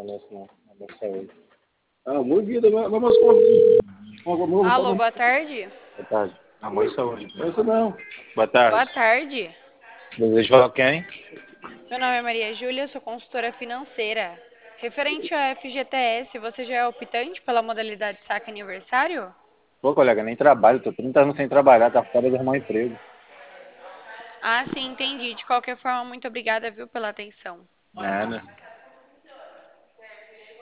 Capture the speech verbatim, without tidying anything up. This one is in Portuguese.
nessa não. Nessa saúde. Ah, boa vida, vamos com Alô, boa tarde. Boa tarde. Amor e saúde. Essa não. Boa tarde. Boa tarde. Desejo falar com quem? Meu nome é Maria Júlia, sou consultora financeira. Referente ao F G T S, você já é optante pela modalidade saque aniversário? Pô, colega, nem trabalho. Tô trinta anos sem trabalhar, tá fora de arrumar um emprego. Ah, sim, entendi. De qualquer forma, muito obrigada, viu, pela atenção. Nada.